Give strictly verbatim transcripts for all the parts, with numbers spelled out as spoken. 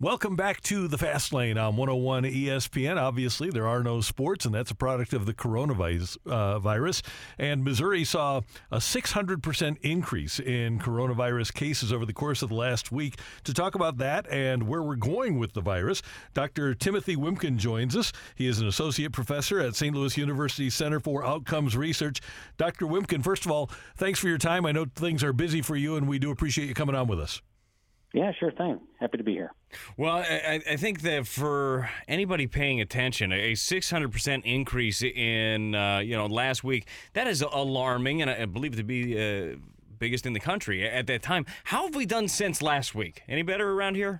Welcome back to the Fast Lane on one oh one E S P N. Obviously, there are no sports, and that's a product of the coronavirus. Uh, virus. And Missouri saw a six hundred percent increase in coronavirus cases over the course of the last week. To talk about that and where we're going with the virus, Doctor Timothy Wimkin joins us. He is an associate professor at Saint Louis University Center for Outcomes Research. Doctor Wimkin, first of all, thanks for your time. I know things are busy for you, and we do appreciate you coming on with us. Yeah, sure thing. Happy to be here. Well, I, I think that for anybody paying attention, a six hundred percent increase in, uh, you know, last week, that is alarming, and I believe to be uh, biggest in the country at that time. How have we done since last week? Any better around here?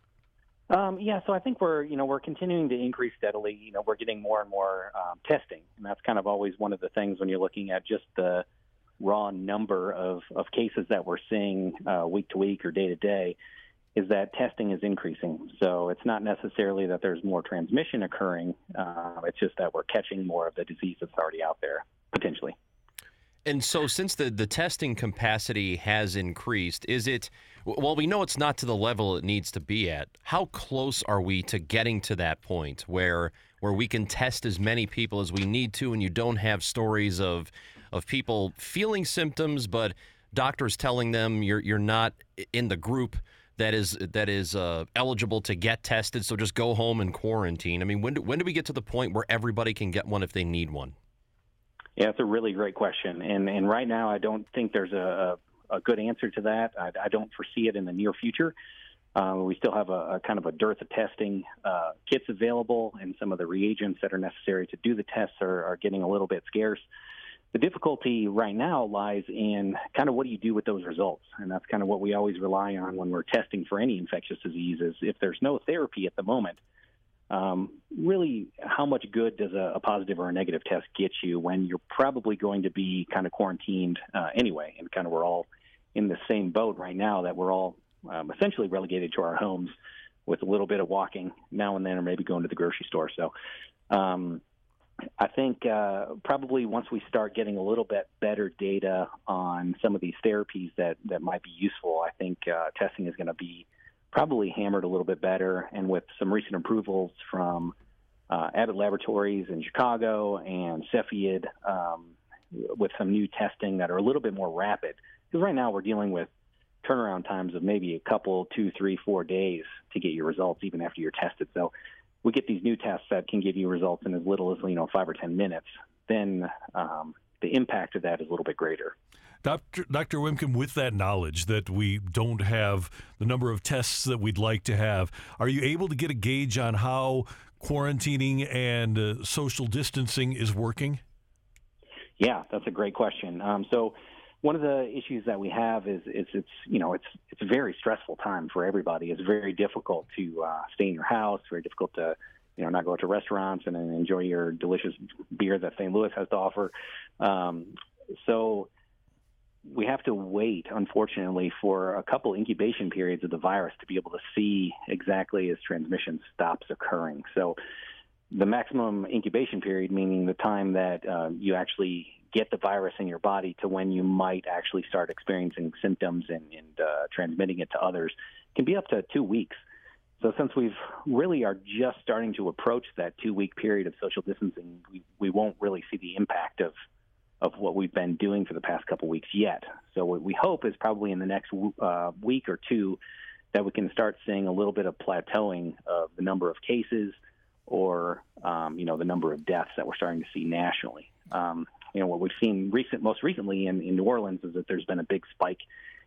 Um, yeah, so I think we're, you know, we're continuing to increase steadily. You know, we're getting more and more um, testing, and that's kind of always one of the things when you're looking at just the raw number of, of cases that we're seeing uh, week to week or day to day, is that testing is increasing. So it's not necessarily that there's more transmission occurring. Uh, it's just that we're catching more of the disease that's already out there, potentially. And so since the, the testing capacity has increased, is it, well, we know it's not to the level it needs to be at. How close are we to getting to that point where where we can test as many people as we need to, and you don't have stories of of people feeling symptoms, but doctors telling them you're you're not in the group that is that is uh, eligible to get tested, so just go home and quarantine? I mean, when do, when do we get to the point where everybody can get one if they need one? Yeah, it's a really great question, and and right now I don't think there's a, a, a good answer to that. I, I don't foresee it in the near future. Uh, we still have a, a kind of a dearth of testing uh, kits available, and some of the reagents that are necessary to do the tests are, are getting a little bit scarce. The difficulty right now lies in kind of what do you do with those results, and that's kind of what we always rely on when we're testing for any infectious diseases. If there's no therapy at the moment, um, really how much good does a, a positive or a negative test get you when you're probably going to be kind of quarantined uh, anyway, and kind of we're all in the same boat right now that we're all um, essentially relegated to our homes with a little bit of walking now and then, or maybe going to the grocery store. So um, I think uh, probably once we start getting a little bit better data on some of these therapies that, that might be useful, I think uh, testing is going to be probably hammered a little bit better. And with some recent approvals from uh, Abbott Laboratories in Chicago and Cepheid um, with some new testing that are a little bit more rapid, because right now we're dealing with turnaround times of maybe a couple, two, three, four days to get your results even after you're tested. So we get these new tests that can give you results in as little as, you know, five or ten minutes, then um, the impact of that is a little bit greater. Doctor Doctor Wimkin, with that knowledge that we don't have the number of tests that we'd like to have, are you able to get a gauge on how quarantining and uh, social distancing is working? Yeah, that's a great question. Um, so one of the issues that we have is, is it's, you know, it's it's a very stressful time for everybody. It's very difficult to uh, stay in your house, very difficult to, you know, not go out to restaurants and enjoy your delicious beer that Saint Louis has to offer. Um, so we have to wait, unfortunately, for a couple incubation periods of the virus to be able to see exactly as transmission stops occurring. So the maximum incubation period, meaning the time that uh, you actually get the virus in your body to when you might actually start experiencing symptoms and, and uh, transmitting it to others, can be up to two weeks. So since we've really are just starting to approach that two-week period of social distancing, we, we won't really see the impact of of what we've been doing for the past couple weeks yet. So what we hope is probably in the next uh, week or two that we can start seeing a little bit of plateauing of the number of cases or, um, you know, the number of deaths that we're starting to see nationally. Um, you know, what we've seen recent, most recently in, in New Orleans is that there's been a big spike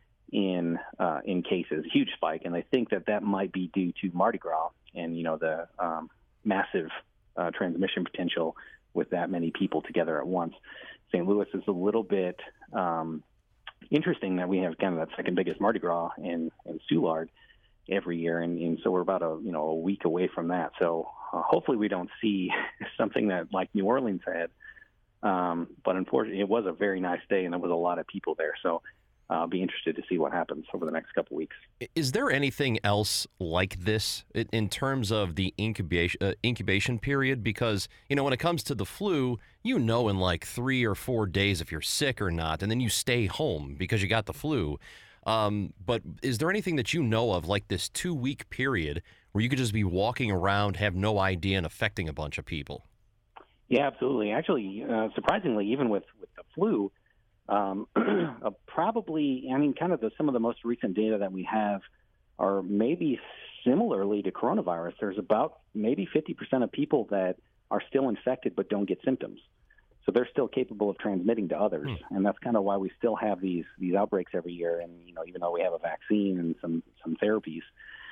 in uh, in cases, a huge spike, and I think that that might be due to Mardi Gras and, you know, the um, massive uh, transmission potential with that many people together at once. Saint Louis is a little bit um, interesting that we have kind of that second biggest Mardi Gras in, in Soulard every year, and, and so we're about a you know a week away from that. So uh, hopefully we don't see something that like New Orleans had. Um, but unfortunately, it was a very nice day, and there was a lot of people there. So I'll be interested to see what happens over the next couple weeks. Is there anything else like this in terms of the incubation uh, incubation period? Because, you know, when it comes to the flu, you know in like three or four days if you're sick or not, and then you stay home because you got the flu. Um, but is there anything that you know of, like this two-week period, where you could just be walking around, have no idea, and affecting a bunch of people? Yeah, absolutely. Actually, uh, surprisingly, even with, with the flu, um, uh, probably, I mean, kind of the, some of the most recent data that we have are maybe similarly to coronavirus. There's about maybe fifty percent of people that are still infected but don't get symptoms. So they're still capable of transmitting to others. Hmm. And that's kind of why we still have these these outbreaks every year. And, you know, even though we have a vaccine and some, some therapies.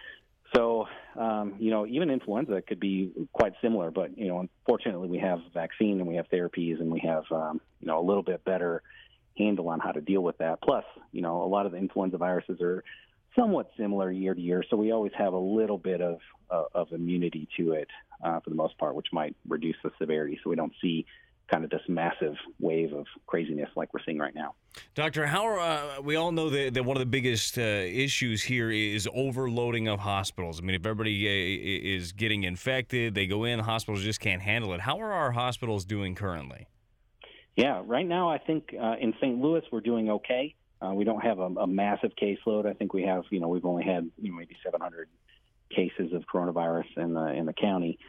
So, um, you know, even influenza could be quite similar. But, you know, unfortunately, we have a vaccine and we have therapies and we have, um, you know, a little bit better handle on how to deal with that. Plus, you know, a lot of the influenza viruses are somewhat similar year to year, so we always have a little bit of uh, of immunity to it uh, for the most part, which might reduce the severity, so we don't see kind of this massive wave of craziness like we're seeing right now. Doctor, how are, uh, we all know that, that one of the biggest uh, issues here is overloading of hospitals. I mean, if everybody uh, is getting infected, they go in, hospitals just can't handle it. How are our hospitals doing currently? Yeah, right now I think uh, in Saint Louis we're doing okay. Uh, we don't have a, a massive caseload. I think we have, you know, we've only had you know, maybe seven hundred cases of coronavirus in the in the county.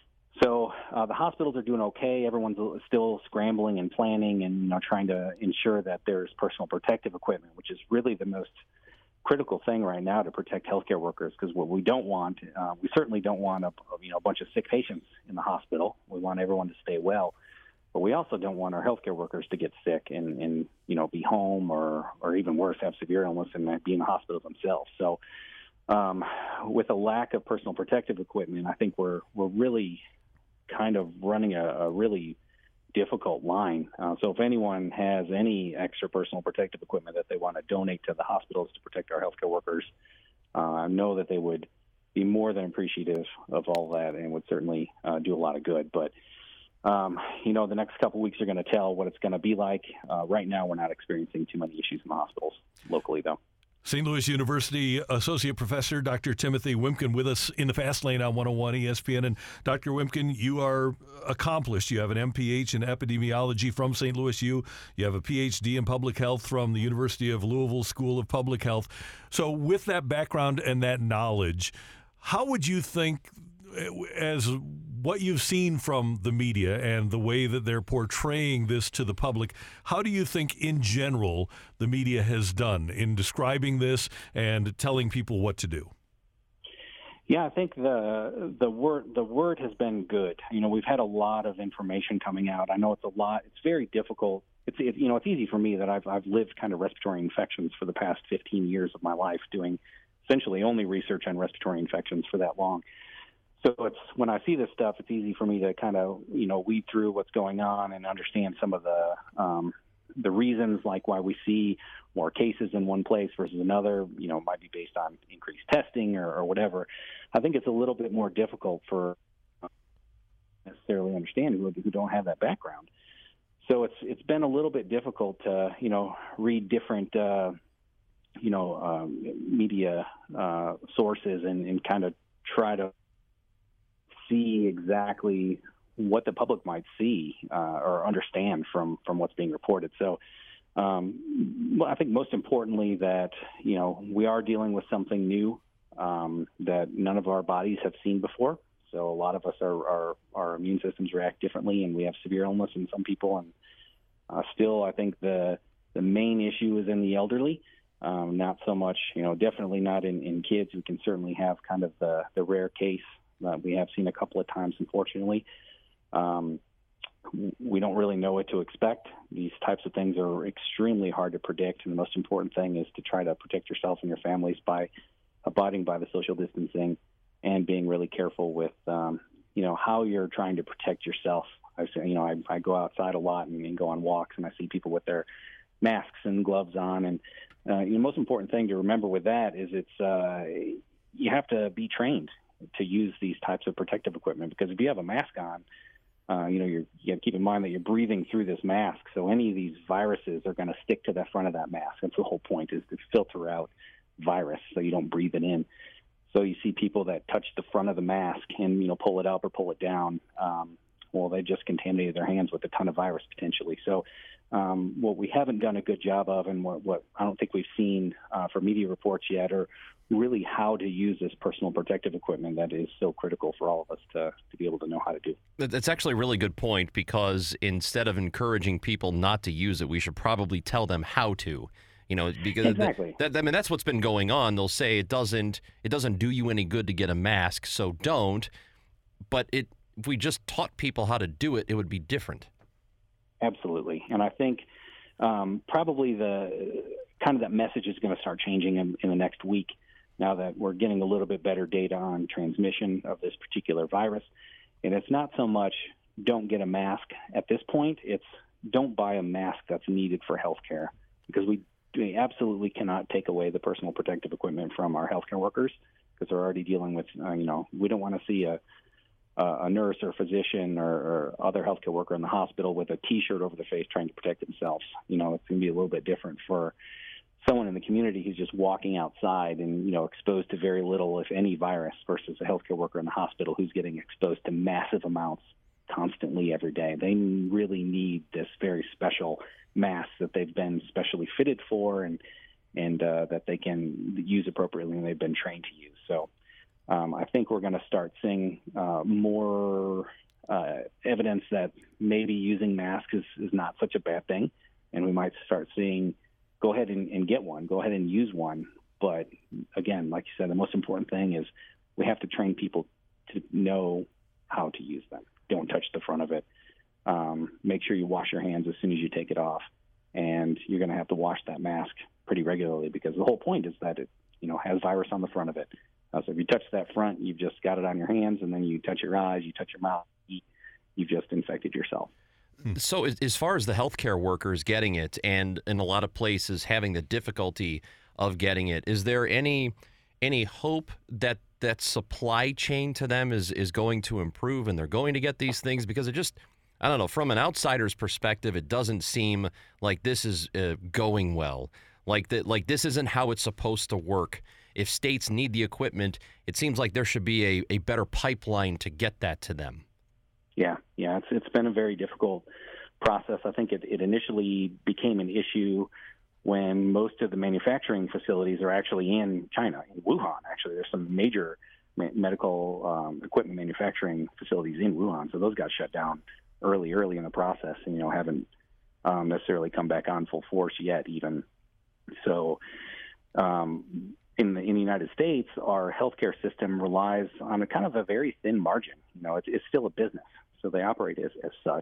So uh, the hospitals are doing okay. Everyone's still scrambling and planning and you know trying to ensure that there's personal protective equipment, which is really the most critical thing right now to protect healthcare workers. Because what we don't want, uh, we certainly don't want a you know a bunch of sick patients in the hospital. We want everyone to stay well. But we also don't want our healthcare workers to get sick and, and you know, be home or, or even worse, have severe illness and be in the hospital themselves. So um, with a lack of personal protective equipment, I think we're we're really kind of running a, a really difficult line. Uh, so if anyone has any extra personal protective equipment that they want to donate to the hospitals to protect our healthcare workers, uh, I know that they would be more than appreciative of all that and would certainly uh, do a lot of good. But Um, you know, the next couple of weeks are going to tell what it's going to be like. Uh, right now, we're not experiencing too many issues in the hospitals locally, though. Saint Louis University Associate Professor Doctor Timothy Wimkin with us in the Fast Lane on one oh one E S P N. And Doctor Wimkin, you are accomplished. You have an M P H in epidemiology from Saint Louis U. You have a P H D in public health from the University of Louisville School of Public Health. So with that background and that knowledge, how would you think, as what you've seen from the media and the way that they're portraying this to the public, how do you think in general the media has done in describing this and telling people what to do? Yeah, I think the the word the word has been good. You know, we've had a lot of information coming out. I know it's a lot. It's very difficult. It's it, you know, it's easy for me that I've I've lived kind of respiratory infections for the past fifteen years of my life, doing essentially only research on respiratory infections for that long. So it's when I see this stuff, it's easy for me to kind of you know weed through what's going on and understand some of the um, the reasons, like why we see more cases in one place versus another. You know, it might be based on increased testing or, or whatever. I think it's a little bit more difficult for uh, necessarily understand who, who don't have that background. So it's it's been a little bit difficult to you know read different uh, you know um, media uh, sources and, and kind of try to see exactly what the public might see uh, or understand from, from what's being reported. So um, well, I think most importantly that, you know, we are dealing with something new um, that none of our bodies have seen before. So a lot of us, are, are our immune systems react differently, and we have severe illness in some people. And uh, still, I think the the main issue is in the elderly, um, not so much, you know, definitely not in, in kids. We can certainly have kind of the, the rare case that we have seen a couple of times, unfortunately. Um, we don't really know what to expect. These types of things are extremely hard to predict, and the most important thing is to try to protect yourself and your families by abiding by the social distancing and being really careful with, um, you know, how you're trying to protect yourself. I say, you know, I, I go outside a lot and, and go on walks, and I see people with their masks and gloves on. And uh, the most important thing to remember with that is it's uh, you have to be trained to use these types of protective equipment, because if you have a mask on, uh, you know, you're, you have to keep in mind that you're breathing through this mask. So any of these viruses are going to stick to the front of that mask. That's the whole point, is to filter out virus so you don't breathe it in. So you see people that touch the front of the mask and, you know, pull it up or pull it down. Um, well, they just contaminated their hands with a ton of virus potentially. So Um, what we haven't done a good job of, and what, what I don't think we've seen uh, for media reports yet, are really how to use this personal protective equipment that is so critical for all of us to, to be able to know how to do. That's actually a really good point, because instead of encouraging people not to use it, we should probably tell them how to. You know, because exactly. that, that, I mean, that's what's been going on. They'll say it doesn't it doesn't do you any good to get a mask, so don't. But it if we just taught people how to do it, it would be different. Absolutely. And I think um, probably the kind of that message is going to start changing in, in the next week, now that we're getting a little bit better data on transmission of this particular virus. And it's not so much don't get a mask at this point, it's don't buy a mask that's needed for healthcare, because we, we absolutely cannot take away the personal protective equipment from our healthcare workers, because they're already dealing with, uh, you know, we don't want to see a Uh, a nurse or physician or, or other healthcare worker in the hospital with a T-shirt over their face trying to protect themselves. You know, it's going to be a little bit different for someone in the community who's just walking outside and, you know, exposed to very little, if any, virus, versus a healthcare worker in the hospital who's getting exposed to massive amounts constantly every day. They really need this very special mask that they've been specially fitted for, and and uh, that they can use appropriately and they've been trained to use. So Um, I think we're going to start seeing uh, more uh, evidence that maybe using masks is, is not such a bad thing, and we might start seeing, go ahead and, and get one, go ahead and use one. But again, like you said, the most important thing is we have to train people to know how to use them. Don't touch the front of it. Um, make sure you wash your hands as soon as you take it off, and you're going to have to wash that mask pretty regularly, because the whole point is that it, you know, has virus on the front of it. Uh, so if you touch that front, you've just got it on your hands, and then you touch your eyes, you touch your mouth, you've just infected yourself. So as, as far as the healthcare workers getting it, and in a lot of places having the difficulty of getting it, is there any any hope that that supply chain to them is, is going to improve and they're going to get these things? Because it just, I don't know, from an outsider's perspective, it doesn't seem like this is uh, going well. Like that, like this isn't how it's supposed to work. If states need the equipment, it seems like there should be a, a better pipeline to get that to them. Yeah, yeah, it's it's been a very difficult process. I think it, it initially became an issue when most of the manufacturing facilities are actually in China, in Wuhan. Actually, there's some major medical um, equipment manufacturing facilities in Wuhan, so those got shut down early, early in the process, and you know haven't um, necessarily come back on full force yet, even. So. Um, In the, in the United States, our healthcare system relies on a kind of a very thin margin. You know, it's, it's still a business, so they operate as, as such,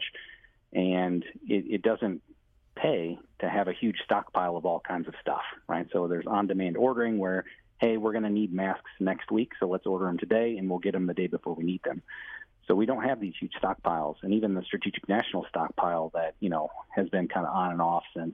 and it, it doesn't pay to have a huge stockpile of all kinds of stuff, right? So there's on-demand ordering where, hey, we're going to need masks next week, so let's order them today, and we'll get them the day before we need them. So we don't have these huge stockpiles, and even the Strategic National Stockpile that, you know, has been kind of on and off since,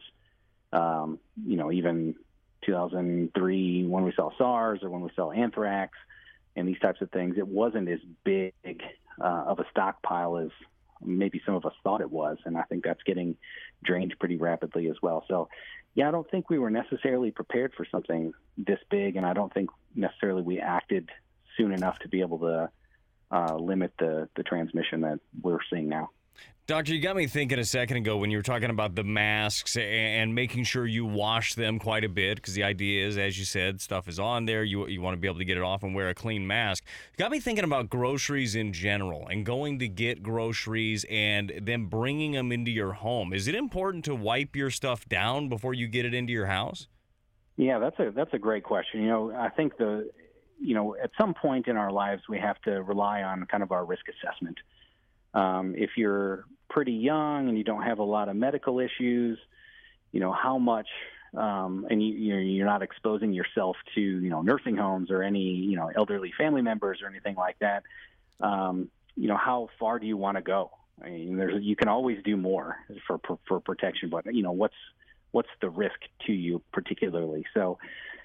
um, you know, even two thousand three when we saw SARS or when we saw anthrax and these types of things, it wasn't as big uh, of a stockpile as maybe some of us thought it was. And I think that's getting drained pretty rapidly as well. So, yeah, I don't think we were necessarily prepared for something this big, and I don't think necessarily we acted soon enough to be able to uh, limit the, the transmission that we're seeing now. Doctor, you got me thinking a second ago when you were talking about the masks and making sure you wash them quite a bit, because the idea is, as you said, stuff is on there. You you want to be able to get it off and wear a clean mask. You got me thinking about groceries in general and going to get groceries and then bringing them into your home. Is it important to wipe your stuff down before you get it into your house? Yeah, that's a that's a great question. You know, I think the you know at some point in our lives we have to rely on kind of our risk assessment. Um, if you're pretty young and you don't have a lot of medical issues, you know, how much, um, and you, you're, you're not exposing yourself to, you know, nursing homes or any, you know, elderly family members or anything like that, um, you know, how far do you want to go? I mean, there's, you can always do more for, for, for protection, but, you know, what's, what's the risk to you particularly? So,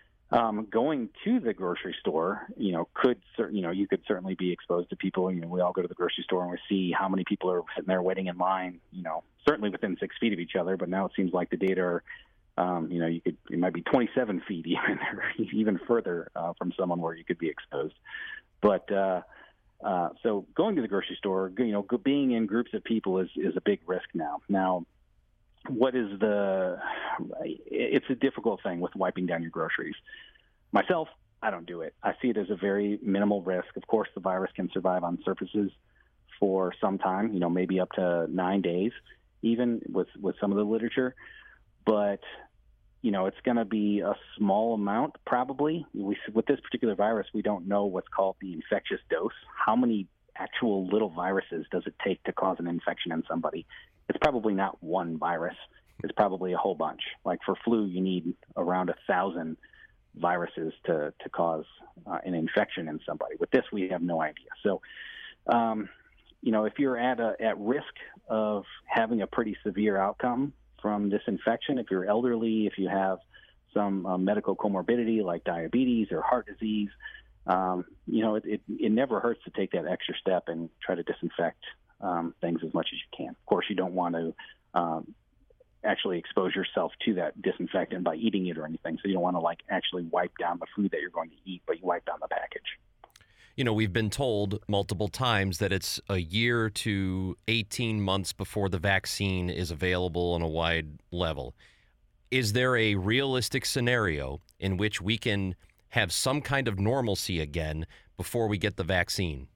Um, going to the grocery store, you know, could, you know, you could certainly be exposed to people. You know, we all go to the grocery store and we see how many people are sitting there waiting in line, you know, certainly within six feet of each other. But now it seems like the data are, um, you know, you could, it might be twenty-seven feet even, or even further uh, from someone where you could be exposed. But uh, uh, so going to the grocery store, you know, being in groups of people is, is a big risk now. Now, what is the? It's a difficult thing with wiping down your groceries. Myself, I don't do it. I see it as a very minimal risk. Of course, the virus can survive on surfaces for some time, you know, maybe up to nine days, even with, with some of the literature. But, you know, it's going to be a small amount probably. We, with this particular virus, we don't know what's called the infectious dose. How many actual little viruses does it take to cause an infection in somebody? It's probably not one virus. It's probably a whole bunch. Like for flu, you need around a thousand viruses to, to cause uh, an infection in somebody. With this, we have no idea. So, um, you know, if you're at a, at risk of having a pretty severe outcome from this infection, if you're elderly, if you have some uh, medical comorbidity like diabetes or heart disease, um, you know, it, it, it never hurts to take that extra step and try to disinfect um, things as much as you can. Of course, you don't want to um, actually expose yourself to that disinfectant by eating it or anything. So you don't want to like actually wipe down the food that you're going to eat, but you wipe down the package. You know, we've been told multiple times that it's a year to eighteen months before the vaccine is available on a wide level. Is there a realistic scenario in which we can have some kind of normalcy again before we get the vaccine?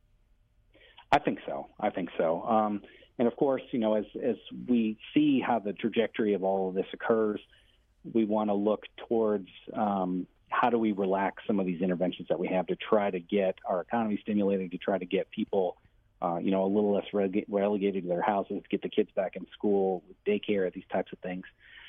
I think so. I think so. Um, and of course, you know, as as we see how the trajectory of all of this occurs, we want to look towards um, how do we relax some of these interventions that we have to try to get our economy stimulated, to try to get people, uh, you know, a little less rele- relegated to their houses, to get the kids back in school, daycare, these types of things.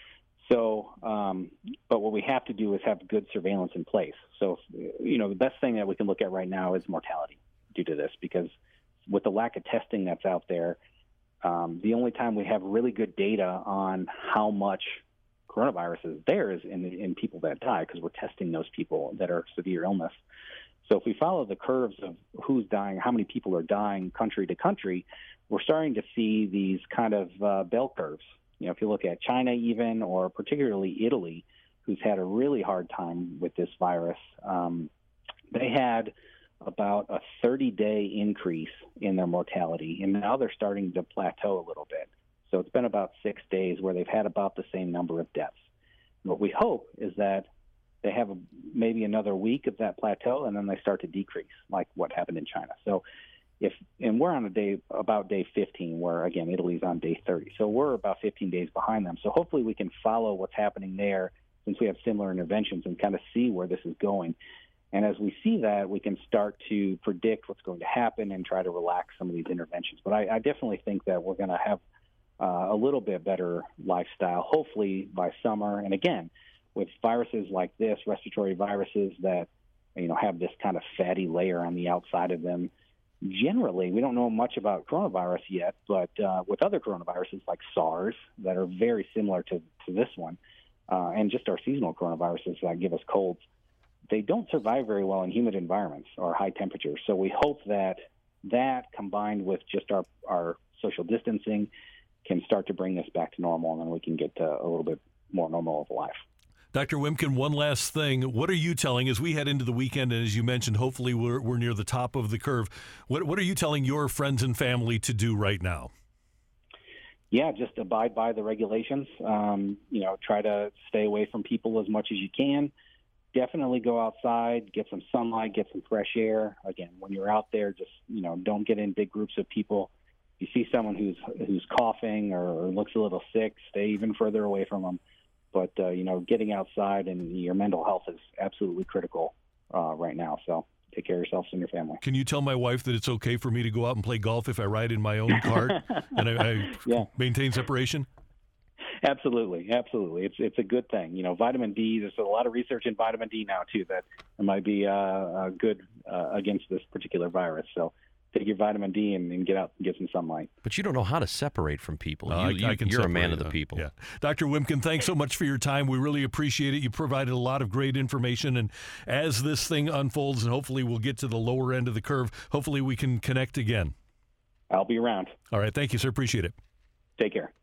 So, um, but what we have to do is have good surveillance in place. So, you know, the best thing that we can look at right now is mortality due to this, because with the lack of testing that's out there, um, the only time we have really good data on how much coronavirus is there is in, in people that die, because we're testing those people that are severe illness. So if we follow the curves of who's dying, how many people are dying country to country, we're starting to see these kind of uh, bell curves. You know, if you look at China even, or particularly Italy, who's had a really hard time with this virus, um, they had about a thirty-day increase in their mortality, and now they're starting to plateau a little bit. So it's been about six days where they've had about the same number of deaths. And what we hope is that they have a, maybe another week of that plateau, and then they start to decrease, like what happened in China. So if, and we're on a day, about day fifteen, where, again, Italy's on day thirty. So we're about fifteen days behind them. So hopefully we can follow what's happening there, since we have similar interventions, and kind of see where this is going. And as we see that, we can start to predict what's going to happen and try to relax some of these interventions. But I, I definitely think that we're going to have uh, a little bit better lifestyle, hopefully by summer. And again, with viruses like this, respiratory viruses that, you know, have this kind of fatty layer on the outside of them, generally, we don't know much about coronavirus yet, but uh, with other coronaviruses like SARS that are very similar to, to this one, uh, and just our seasonal coronaviruses that give us colds, they don't survive very well in humid environments or high temperatures. So we hope that that, combined with just our, our social distancing, can start to bring this back to normal, and then we can get to a little bit more normal of a life. Doctor Wimkin, one last thing. What are you telling, as we head into the weekend, and as you mentioned, hopefully we're, we're near the top of the curve, what, what are you telling your friends and family to do right now? Yeah, just abide by the regulations. Um, you know, try to stay away from people as much as you can. Definitely go outside, get some sunlight, get some fresh air. Again, when you're out there, just, you know, don't get in big groups of people. If you see someone who's who's coughing or, or looks a little sick, stay even further away from them. But, uh, you know, getting outside and your mental health is absolutely critical uh, right now. So take care of yourselves and your family. Can you tell my wife that it's okay for me to go out and play golf if I ride in my own cart and I, I yeah. maintain separation? Absolutely, absolutely. It's it's a good thing. You know, vitamin D, there's a lot of research in vitamin D now, too, that it might be uh, uh, good uh, against this particular virus. So take your vitamin D and, and get out and get some sunlight. But you don't know how to separate from people. Uh, you, I, I you, can you're a man separate, of the uh, people. Yeah. Doctor Wimkin, thanks so much for your time. We really appreciate it. You provided a lot of great information. And as this thing unfolds, and hopefully we'll get to the lower end of the curve, hopefully we can connect again. I'll be around. All right. Thank you, sir. Appreciate it. Take care.